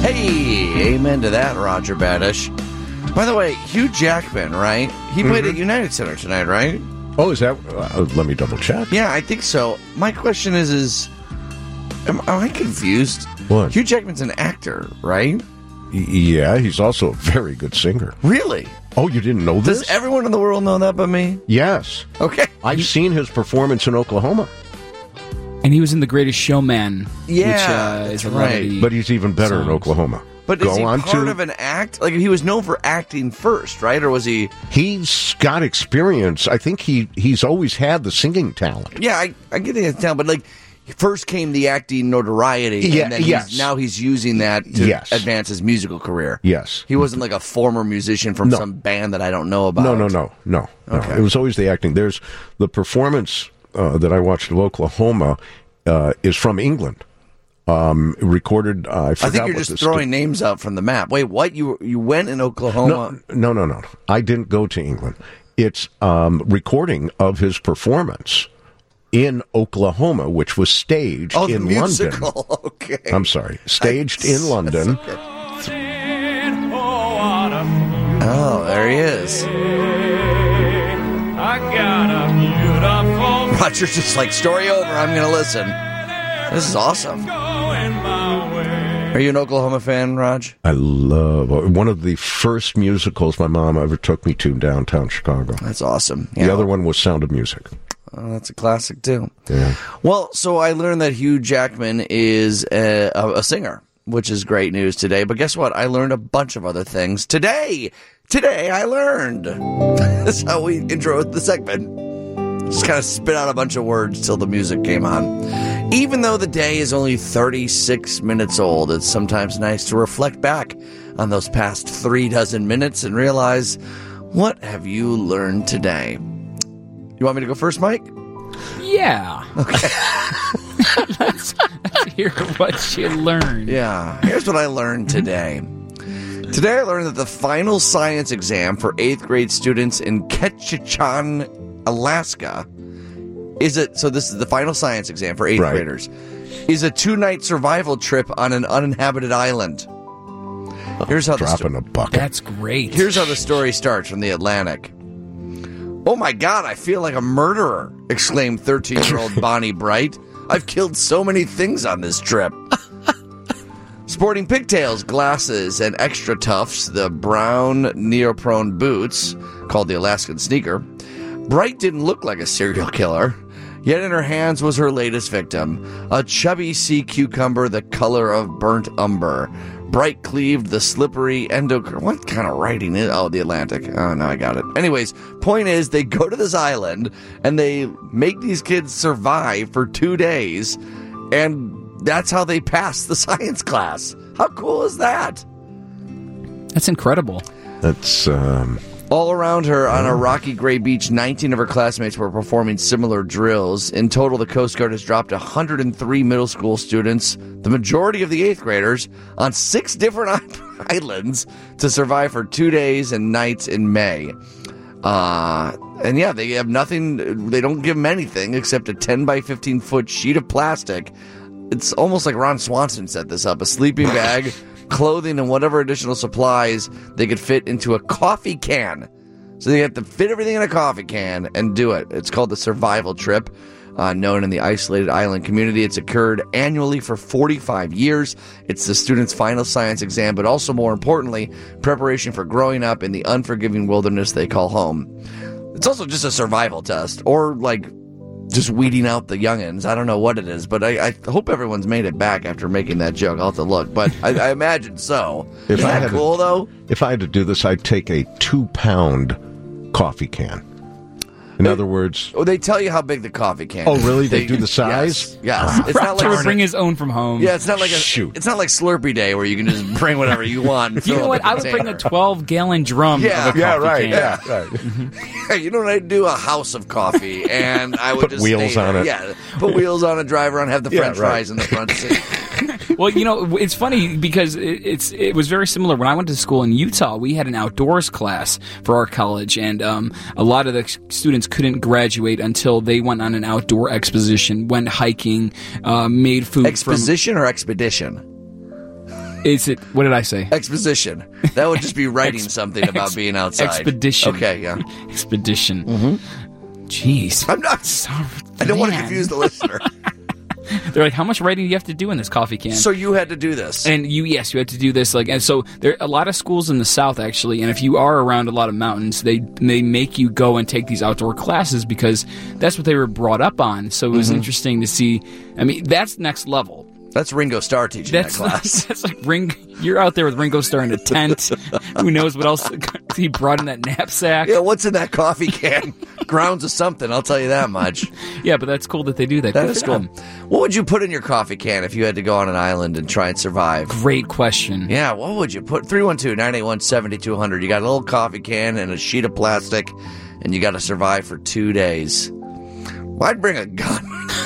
Hey, amen to that, Roger Badish. By the way, Hugh Jackman, right? He played at United Center tonight, right? Oh, is that? Let me double check. Yeah, I think so. My question is am I confused? What? Hugh Jackman's an actor, right? Yeah, he's also a very good singer. Really? Oh, you didn't know this? Does everyone in the world know that but me? Yes. Okay. I've seen his performance in Oklahoma. And he was in The Greatest Showman. Yeah, which, is a right. lot of the But he's even better in songs. Oklahoma. But is he part of an act? Like, he was known for acting first, right? Or was he... He's got experience. I think he's always had the singing talent. Yeah, I get the talent, but, like, first came the acting notoriety, and then now he's using that to advance his musical career. Yes. He wasn't like a former musician from some band that I don't know about. No. Okay. It was always the acting. There's the performance that I watched of Oklahoma is from England. Recorded, I forgot. I think you're just throwing names out from the map. Wait, what? You went in Oklahoma? No. I didn't go to England. It's recording of his performance in Oklahoma, which was staged in musical. London. Okay. I'm sorry. Staged in London. Oh, there he is. I got a beautiful... Roger's just like, story over, I'm going to listen. This is awesome. Are you an Oklahoma fan, Raj? I love one of the first musicals my mom ever took me to downtown Chicago. That's awesome. The other one was Sound of Music. Oh, that's a classic, too. Yeah. Well, so I learned that Hugh Jackman is a singer, which is great news today. But guess what? I learned a bunch of other things today. Today I learned. That's how we intro the segment. Just kind of spit out a bunch of words till the music came on. Even though the day is only 36 minutes old, it's sometimes nice to reflect back on those past 36 minutes and realize, what have you learned today? You want me to go first, Mike? Yeah. Okay. let's hear what you learned. Yeah. Here's what I learned today. Today I learned that the final science exam for 8th grade students in Ketchikan, Alaska so this is the final science exam for 8th graders, is a 2-night survival trip on an uninhabited island. Here's how Dropping a bucket. That's great. Here's how the story starts from The Atlantic. Oh my God, I feel like a murderer, exclaimed 13-year-old Bonnie Bright. I've killed so many things on this trip. Sporting pigtails, glasses, and extra tufts, the brown neoprene boots, called the Alaskan sneaker, Bright didn't look like a serial killer. Yet in her hands was her latest victim, a chubby sea cucumber the color of burnt umber. Bright cleaved the slippery endocrine... What kind of writing is... Oh, The Atlantic. Oh, no, I got it. Anyways, point is, they go to this island, and they make these kids survive for 2 days, and that's how they pass the science class. How cool is that? That's incredible. That's... All around her on a rocky gray beach, 19 of her classmates were performing similar drills. In total, the Coast Guard has dropped 103 middle school students, the majority of the 8th graders, on 6 different islands to survive for 2 days and nights in May. And yeah, they have nothing, they don't give them anything except a 10 by 15 foot sheet of plastic. It's almost like Ron Swanson set this up, a sleeping bag, clothing, and whatever additional supplies they could fit into a coffee can. So they have to fit everything in a coffee can and do it. It's called the Survival Trip, known in the isolated island community. It's occurred annually for 45 years. It's the students' final science exam, but also, more importantly, preparation for growing up in the unforgiving wilderness they call home. It's also just a survival test, or like just weeding out the youngins. I don't know what it is, but I hope everyone's made it back after making that joke. I'll have to look, but I imagine so. Isn't that cool, though? If I had to do this, I'd take a 2-pound coffee can. In other words... Oh, they tell you how big the coffee can is. Oh, really? They do the size? Yes. It's not Roger like would bring his own from home. Yeah, it's not like Shoot. It's not like Slurpee Day where you can just bring whatever you want. And You know what? I would bring a 12-gallon drum of a coffee can. Yeah, right. You know what I'd do? A house of coffee, and I would Put just wheels stay on there. it. Yeah, put wheels on it, drive around, have the French fries in the front seat. Well, you know, it's funny because it was very similar. When I went to school in Utah, we had an outdoors class for our college, and a lot of the students couldn't graduate until they went on an outdoor exposition, went hiking, made food. Exposition or expedition? Is it? What did I say? Exposition. That would just be writing something about being outside. Expedition. Okay, yeah. Expedition. Jeez. I'm not. I don't want to confuse the listener. They're like, how much writing do you have to do in this coffee can? So you had to do this. And you had to do this. And so there are a lot of schools in the South, actually, and if you are around a lot of mountains, they make you go and take these outdoor classes because that's what they were brought up on. So it was interesting to see. I mean, that's next level. That's Ringo Starr teaching that class. That's like you're out there with Ringo Starr in a tent. Who knows what else he brought in that knapsack? Yeah, what's in that coffee can? Grounds of something, I'll tell you that much. Yeah, but that's cool that they do that. That is cool. What would you put in your coffee can if you had to go on an island and try and survive? Great question. Yeah, what would you put? 312-981-7200. You got a little coffee can and a sheet of plastic, and you got to survive for 2 days. Well, I'd bring a gun.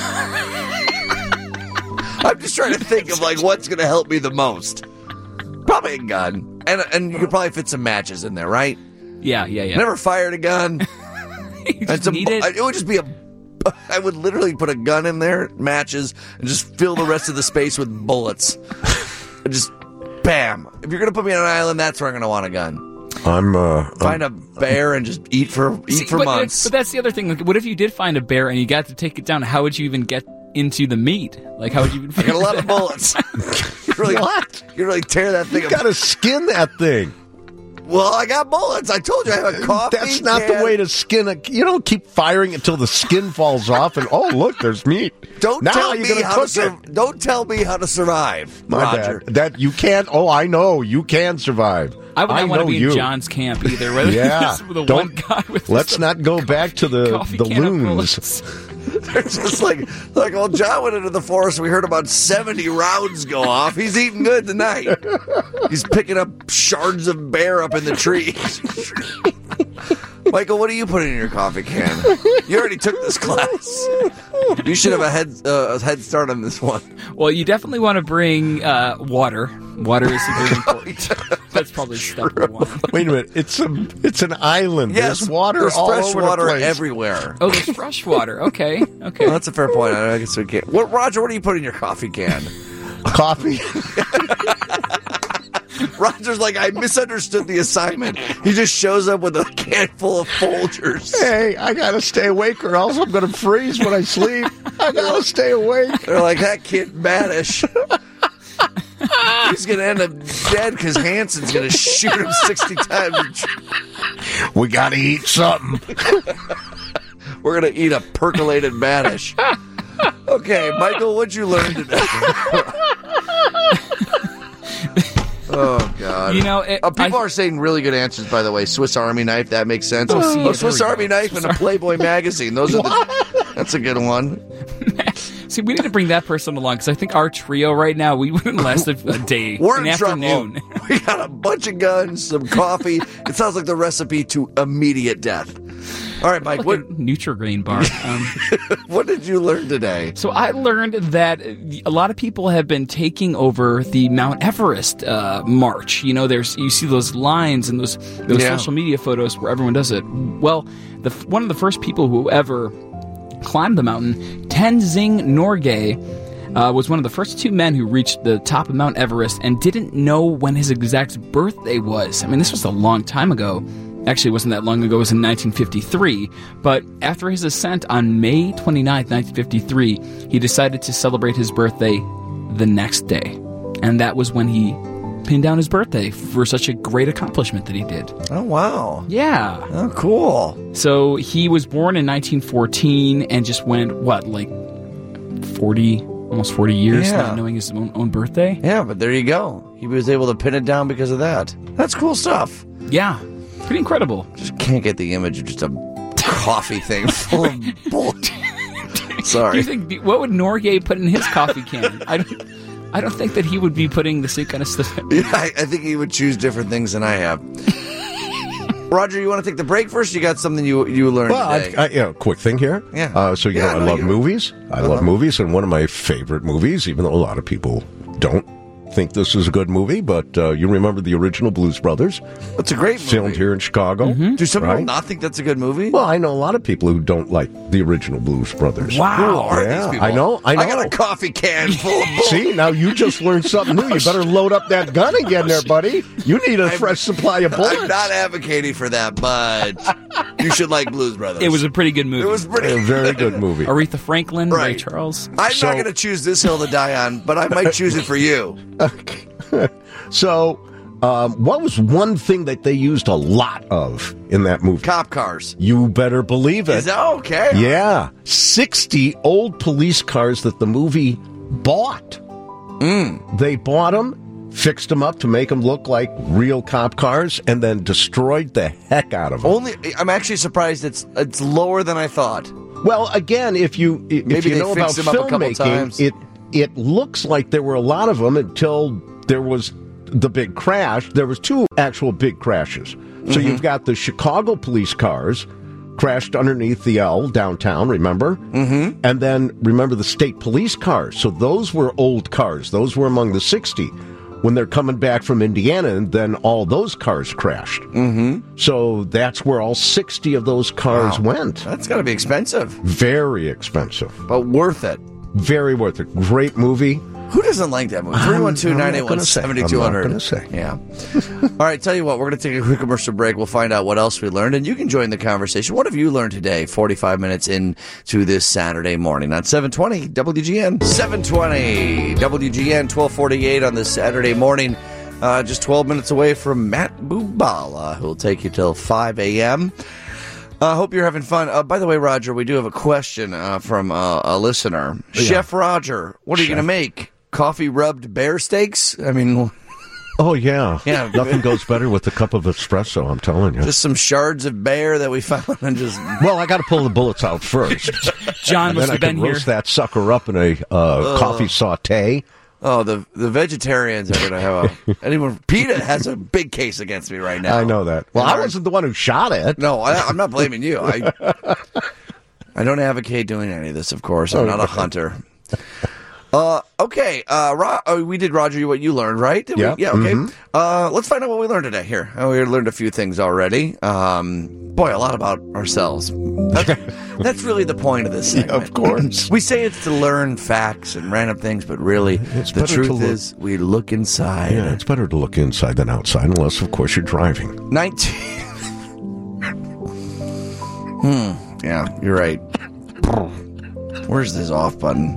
I'm just trying to think of what's going to help me the most. Probably a gun, and you could probably fit some matches in there, right? Yeah. Never fired a gun. You just need it. It would just be I would literally put a gun in there, matches, and just fill the rest of the space with bullets. And just bam. If you're going to put me on an island, that's where I'm going to want a gun. Find a bear and just eat for months. But that's the other thing. Like, what if you did find a bear and you got to take it down? How would you even get into the meat? Like, how would you even I got a lot of bullets. What? You really tear that thing You got to skin that thing. Well, I got bullets. I told you I have a coffee That's not the way to skin it. You don't keep firing until the skin falls off and, oh, look, there's meat. Don't tell me how to survive, My Roger. bad. That you can't. Oh, I know. You can survive. I would not want to be you. in John's camp either. Whether Yeah. the one guy with Let's not go back to the loons. They're just like, well, John went into the forest. We heard about 70 rounds go off. He's eating good tonight. He's picking up shards of bear up in the trees. Michael, what are you putting in your coffee can? You already took this class. You should have a head start on this one. Well, you definitely want to bring water. Water is very important. That's probably step one. Wait a minute. It's an island. Yes, there's water there's all fresh over water the place. everywhere. Oh, there's fresh water. Okay. Well, that's a fair point. I guess we can't. Roger, what do you put in your coffee can? Coffee. Roger's like, I misunderstood the assignment. He just shows up with a can full of Folgers. Hey, I got to stay awake or else I'm going to freeze when I sleep. I got to stay awake. They're like, that kid Maddish. He's going to end up dead because Hanson's going to shoot him 60 times. We got to eat something. We're going to eat a percolated Maddish. Okay, Michael, what'd you learn today? Oh, God. You know, people are saying really good answers, by the way. Swiss Army knife, that makes sense. Swiss Army knife in a Playboy magazine. Those are that's a good one. See, we need to bring that person along because I think our trio right now, we wouldn't last a day. We're an in afternoon. trouble. We got a bunch of guns, some coffee. It sounds like the recipe to immediate death. All right, Mike. Like a Nutri-Grain bar. What did you learn today? So I learned that a lot of people have been taking over the Mount Everest march. You know, you see those lines and those social media photos where everyone does it. Well, one of the first people who ever climbed the mountain, Tenzing Norgay, was one of the first two men who reached the top of Mount Everest and didn't know when his exact birthday was. I mean, this was a long time ago. Actually, it wasn't that long ago. It was in 1953. But after his ascent on May 29th, 1953, he decided to celebrate his birthday the next day. And that was when he pinned down his birthday for such a great accomplishment that he did. Oh, wow. Yeah. Oh, cool. So he was born in 1914 and just went, almost 40 years not knowing his own birthday? Yeah, but there you go. He was able to pin it down because of that. That's cool stuff. Yeah. Pretty incredible. Just can't get the image of just a coffee thing full of bullets. Sorry. What would Norgay put in his coffee can? I don't think that he would be putting the same kind of stuff in. Yeah, I think he would choose different things than I have. Roger, you want to take the break first? You got something you learned today? Quick thing here. Yeah. I love movies. I love movies, and one of my favorite movies, even though a lot of people don't, think this is a good movie, but you remember the original Blues Brothers? It's a great movie. Filmed here in Chicago. Do some people right? not think that's a good movie? Well, I know a lot of people who don't like the original Blues Brothers. Who are Yeah, these people? I know. I got a coffee can full of bull. See, now you just learned something new. You better load up that gun again there, buddy. You need a fresh supply of bullets. I'm not advocating for that, but you should like Blues Brothers. It was a pretty good movie. It was pretty A very good movie. Aretha Franklin, Ray Right. Charles. I'm So- not going to choose this hill to die on, but I might choose it for you. So, what was one thing that they used a lot of in that movie? Cop cars. You better believe it. Is that okay? Yeah. 60 old police cars that the movie bought. They bought them, fixed them up to make them look like real cop cars, and then destroyed the heck out of them. I'm actually surprised it's lower than I thought. Well, again, if you Maybe they know about fixed them up a couple filmmaking, times. it looks like there were a lot of them until there was the big crash. There was two actual big crashes. So you've got the Chicago police cars crashed underneath the L downtown, remember? Mm-hmm. And then remember the state police cars. So those were old cars. Those were among the 60. When they're coming back from Indiana, and then all those cars crashed. Mm-hmm. So that's where all 60 of those cars went. That's got to be expensive, Very expensive. but worth it. Very worth it. Great movie. Who doesn't like that movie? 312-981-7200. I'm not gonna say. Yeah. All right, tell you what, we're going to take a quick commercial break. We'll find out what else we learned, and you can join the conversation. What have you learned today, 45 minutes into this Saturday morning on 720 WGN? 720 WGN, 1248 on this Saturday morning. Just 12 minutes away from Matt Bubala, who will take you till 5 a.m. Hope you're having fun. By the way, Roger, we do have a question from a listener. Yeah. Chef Roger, what are you going to make? Coffee rubbed bear steaks? I mean, Oh, yeah. Yeah. Nothing goes better with a cup of espresso, I'm telling you. just some shards of bear that we found and just. Well, I got to pull the bullets out first. John And must then I have been can here. roast that sucker up in a coffee saute. Oh, the vegetarians are going to have anyone. PETA has a big case against me right now. I know that. Well, I wasn't the one who shot it. No, I'm not blaming you. I don't advocate doing any of this, of course. I'm not a hunter. Okay. We did, Roger, what you learned, right? Did we? Yep. Yeah, okay. Let's find out what we learned today here. We learned a few things already. Boy, a lot about ourselves. That's really the point of this segment. Of course. We say it's to learn facts and random things, but really, It's the better to truth look- is we look inside. Yeah, it's better to look inside than outside, unless, of course, you're driving. 19. Yeah, you're right. Where's this off button?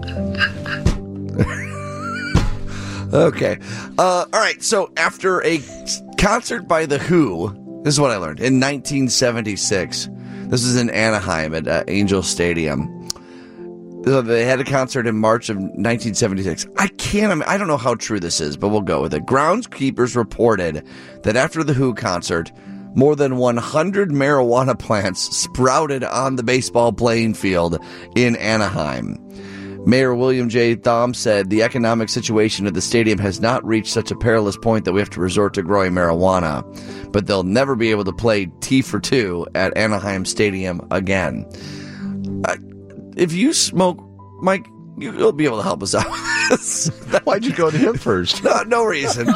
Okay. All right. So after a concert by The Who, this is what I learned in 1976. This is in Anaheim at Angel Stadium. So they had a concert in March of 1976. I don't know how true this is, but we'll go with it. Groundskeepers reported that after the Who concert, more than 100 marijuana plants sprouted on the baseball playing field in Anaheim. Mayor William J. Thom said the economic situation at the stadium has not reached such a perilous point that we have to resort to growing marijuana, but they'll never be able to play T for Two at Anaheim Stadium again. If you smoke, Mike, you'll be able to help us out with this. Why'd you go to him first? No reason.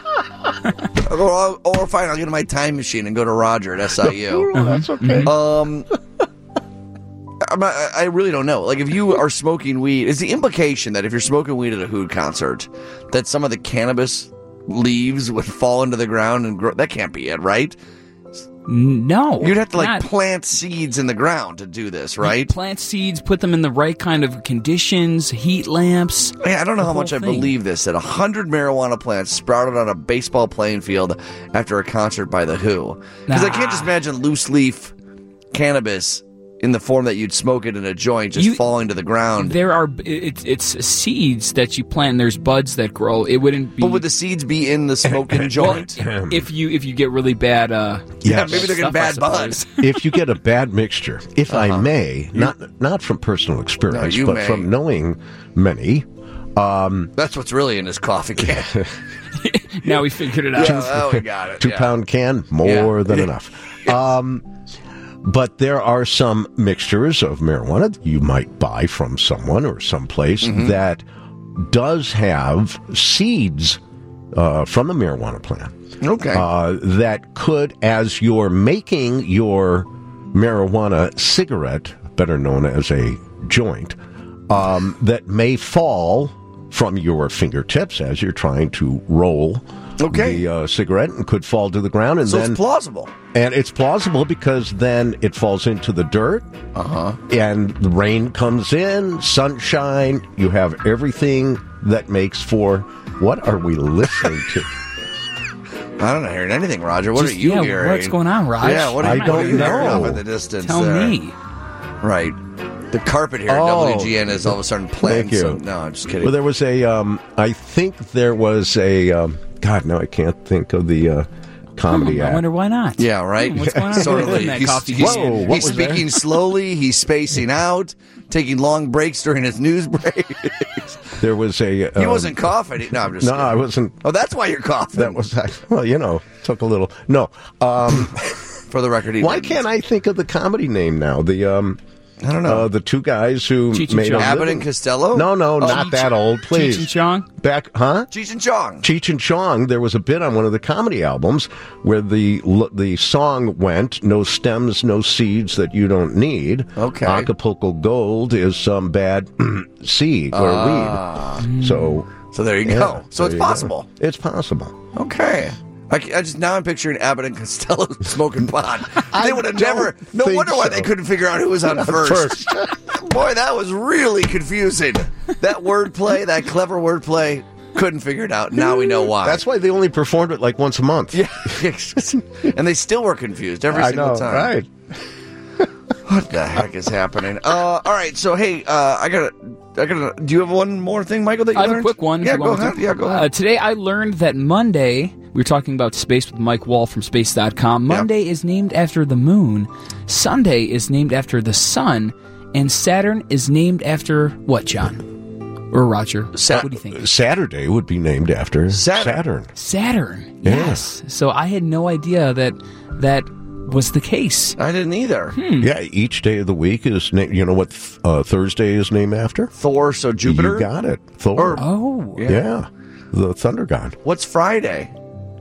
Or fine, I'll get in my time machine and go to Roger at SIU. That's okay. I really don't know. Like, if you are smoking weed, is the implication that if you're smoking weed at a Who concert, that some of the cannabis leaves would fall into the ground and grow? That can't be it, right? No. You'd have to, not. plant seeds in the ground to do this, right? Plant seeds, put them in the right kind of conditions, heat lamps. I don't know how whole much I thing. believe this, that 100 marijuana plants sprouted on a baseball playing field after a concert by The Who. Because I can't just imagine loose leaf cannabis in the form that you'd smoke it in a joint just falling to the ground. There are it's seeds that you plant. And there's buds that grow. It wouldn't be. But would the seeds be in the smoking joint? if you get really bad, Yeah, maybe they're getting stuff, I bad suppose. buds. If you get a bad mixture, if I may, not from personal experience, you but may. from knowing many, That's what's really in this coffee can. Now we figured it out. Oh, we got it. 2-pound can, more than enough. But there are some mixtures of marijuana that you might buy from someone or someplace that does have seeds from the marijuana plant. Okay. That could, as you're making your marijuana cigarette, better known as a joint, that may fall from your fingertips as you're trying to roll the cigarette and could fall to the ground. And so then, it's plausible. And it's plausible because then it falls into the dirt, and the rain comes in, sunshine, you have everything that makes for... What are we listening to? I don't hear anything, Roger. What are you hearing? What's going on, Raj? Yeah, what are you hearing off in the distance? Tell me. Right. The carpet here at WGN is all of a sudden playing. Thank you. So, no, I'm just kidding. Well, there was I think there was God, now I can't think of the comedy act. I wonder why not. Yeah, right? What's going on? Sort of in that coffee he's can? he's speaking slowly. He's spacing out, taking long breaks during his news breaks. There was a... he wasn't coughing. No, I'm just kidding. I wasn't... Oh, that's why you're coughing. That was... Well, took a little... No. For the record, why can't I think of the comedy name now? I don't know. The two guys who Cheech and made Chong. Abbott and Costello? No, not that old, please. Cheech and Chong? Cheech and Chong. Cheech and Chong. There was a bit on one of the comedy albums where the song went, "No stems, no seeds that you don't need." Okay. Acapulco Gold is some bad seed or weed. So there you go. So it's possible. It's possible. Okay. I'm picturing Abbott and Costello smoking pot. They would have never. No wonder why they couldn't figure out who was on first. Boy, that was really confusing. That wordplay, that clever wordplay, couldn't figure it out. Now we know why. That's why they only performed it like once a month. Yeah, and they still were confused every single time. Right? What the heck is happening? All right, so hey, I gotta. Do you have one more thing, Michael? That you learned? I have a quick one. Yeah, go ahead. Yeah, go ahead. Today I learned that Monday. We were talking about space with Mike Wall from Space.com. Monday is named after the moon. Sunday is named after the sun. And Saturn is named after what, John? Or Roger? What do you think? Saturday would be named after Saturn. Saturn. Yeah. Yes. So I had no idea that was the case. I didn't either. Yeah, each day of the week is named. You know what Thursday is named after? Thor, so Jupiter? You got it. Thor. Yeah. The Thunder God. What's Friday?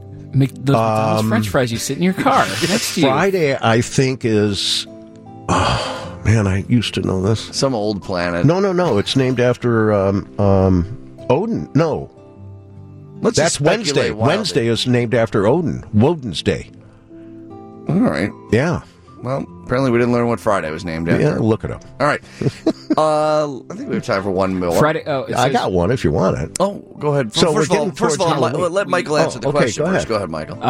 Those French fries you sit in your car next to you. Friday, I think, is... Oh, man, I used to know this. Some old planet. No. It's named after Odin. No. That's Wednesday. Wednesday is named after Odin. Woden's Day. All right. Yeah. Well, apparently we didn't learn what Friday was named after. Yeah, look it up. All right. I think we have time for one more. Friday. I got one if you want it. Oh, go ahead. So first of all, let Michael answer the question first. Go ahead, Michael.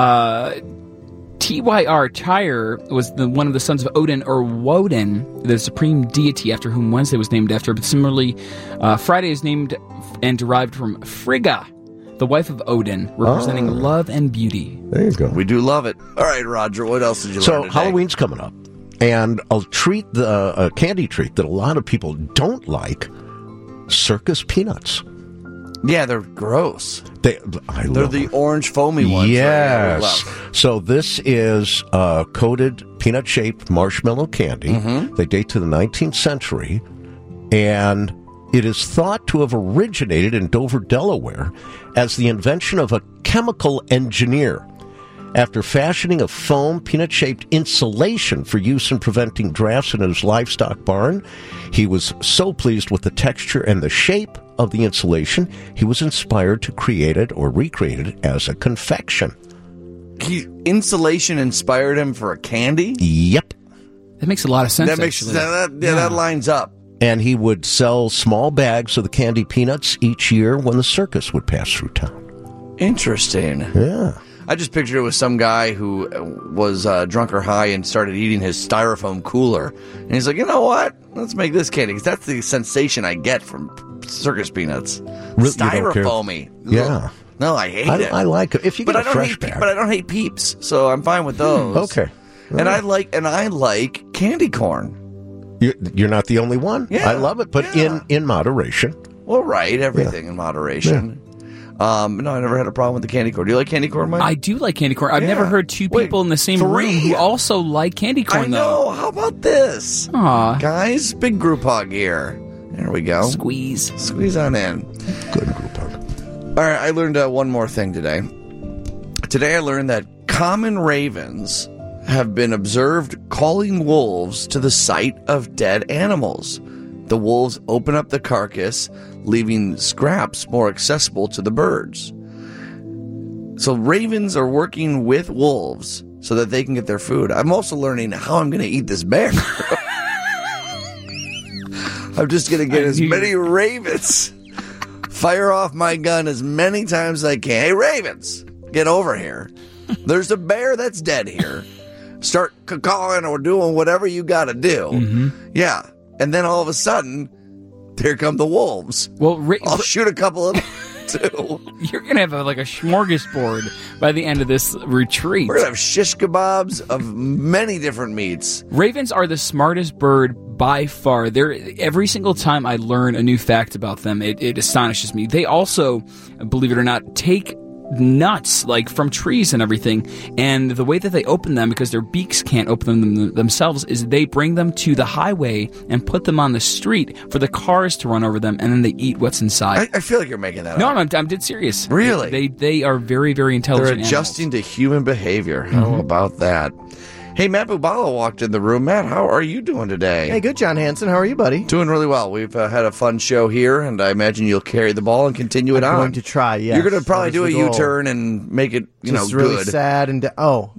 TYR, Tyre, was one of the sons of Odin or Woden, the supreme deity after whom Wednesday was named after. But similarly, Friday is named and derived from Frigga, the wife of Odin, representing love and beauty. There you go. We do love it. All right, Roger, what else did you learn today? So Halloween's coming up, and a candy treat that a lot of people don't like, circus peanuts. Yeah, they're gross. They're the orange foamy ones. Yes. So this is coated peanut-shaped marshmallow candy. Mm-hmm. They date to the 19th century, and it is thought to have originated in Dover, Delaware, as the invention of a chemical engineer. After fashioning a foam peanut-shaped insulation for use in preventing drafts in his livestock barn, he was so pleased with the texture and the shape of the insulation, he was inspired to create it or recreate it as a confection. Insulation inspired him for a candy? Yep. That makes a lot of sense, that lines up. And he would sell small bags of the candy peanuts each year when the circus would pass through town. Interesting. Yeah. I just pictured it was some guy who was drunk or high and started eating his styrofoam cooler. And he's like, you know what? Let's make this candy. Because that's the sensation I get from circus peanuts. Really, styrofoamy. Yeah. No, I hate it. I like it. If you get a fresh bag. But I don't hate Peeps, so I'm fine with those. Okay. And I like candy corn. You're not the only one. Yeah. I love it, but in moderation. Well, right. Everything in moderation. Yeah. No, I never had a problem with the candy corn. Do you like candy corn, Mike? I do like candy corn. I've never heard two people in the same room who also like candy corn, though. I know. How about this? Aw. Guys, big group hug here. There we go. Squeeze on in. Good group hug. All right, I learned one more thing today. Today I learned that common ravens have been observed calling wolves to the sight of dead animals. The wolves open up the carcass, leaving scraps more accessible to the birds. So ravens are working with wolves so that they can get their food. I'm also learning how I'm going to eat this bear. I'm just going to get as many ravens, fire off my gun as many times as I can. Hey, ravens, get over here. There's a bear that's dead here. Start calling or doing whatever you got to do. Mm-hmm. Yeah. And then all of a sudden, here come the wolves. Well, I'll shoot a couple of them, too. You're going to have like a smorgasbord by the end of this retreat. We're going to have shish kebabs of many different meats. Ravens are the smartest bird by far. Every single time I learn a new fact about them, it astonishes me. They also, believe it or not, take nuts like from trees and everything, and the way that they open them, because their beaks can't open them themselves, is they bring them to the highway and put them on the street for the cars to run over them, and then they eat what's inside. I feel like you're making that no, up. I'm dead serious. Really? They are very, very intelligent. They're adjusting to human behavior. How about that? Hey, Matt Bubala walked in the room. Matt, how are you doing today? Hey, good, John Hanson. How are you, buddy? Doing really well. We've had a fun show here, and I imagine you'll carry the ball and continue it on. I'm going to try, yes. You're going to probably do a That is the goal. U-turn and make it, Just good. really sad and...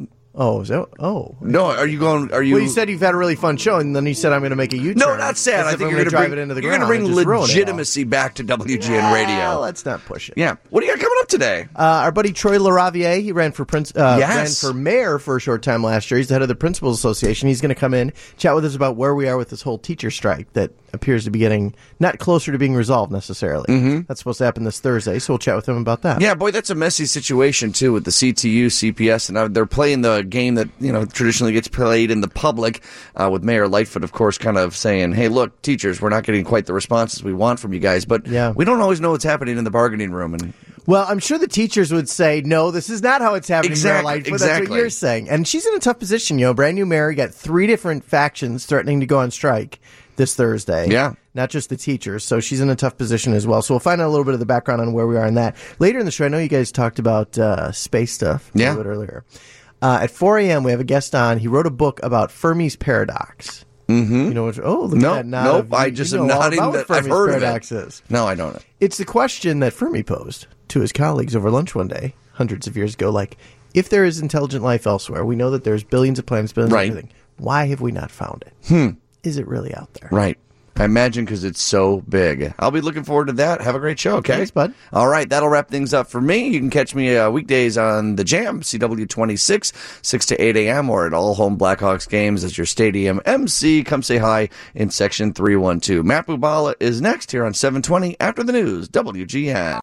is that... Oh. No, are you going... Well, you said you've had a really fun show, and then you said I'm going to make a U-turn. No, not sad. As I if think I'm you're going to drive it into the ground. You're going to and just bring ruin it all. legitimacy back to WGN Radio. Well, let's not push it. Yeah. What do you got coming up today? Our buddy Troy LaRaviere, he ran for Yes. ran for mayor for a short time last year. He's the head of the Principals Association. He's going to come in, chat with us about where we are with this whole teacher strike that appears to be getting not closer to being resolved necessarily. Mm-hmm. That's supposed to happen this Thursday, so we'll chat with him about that. Yeah, boy, that's a messy situation, too, with the CTU, CPS, and they're playing the game that, traditionally gets played in the public, with Mayor Lightfoot, of course, kind of saying, hey, look, teachers, we're not getting quite the responses we want from you guys, but we don't always know what's happening in the bargaining room. And well, I'm sure the teachers would say, no, this is not how it's happening. Exactly, Mayor Lightfoot. exactly. That's what you're saying. And she's in a tough position, brand new mayor, got 3 different factions threatening to go on strike this Thursday. Yeah. Not just the teachers. So she's in a tough position as well. So we'll find out a little bit of the background on where we are in that. Later in the show, I know you guys talked about space stuff a little bit earlier. At 4 a.m., we have a guest on. He wrote a book about Fermi's paradox. Mm-hmm. You know what? Oh, look at that nod. Nope, I just am nodding that I've heard of it. Is. No, I don't. It's the question that Fermi posed to his colleagues over lunch one day, hundreds of years ago, like, if there is intelligent life elsewhere, we know that there's billions of planets, billions of everything. Why have we not found it? Is it really out there? Right. I imagine because it's so big. I'll be looking forward to that. Have a great show, okay? Thanks, bud. All right, that'll wrap things up for me. You can catch me weekdays on The Jam, CW26, 6 to 8 a.m., or at all home Blackhawks games as your stadium MC. Come say hi in Section 312. Matt Bubala is next here on 720 after the news, WGN.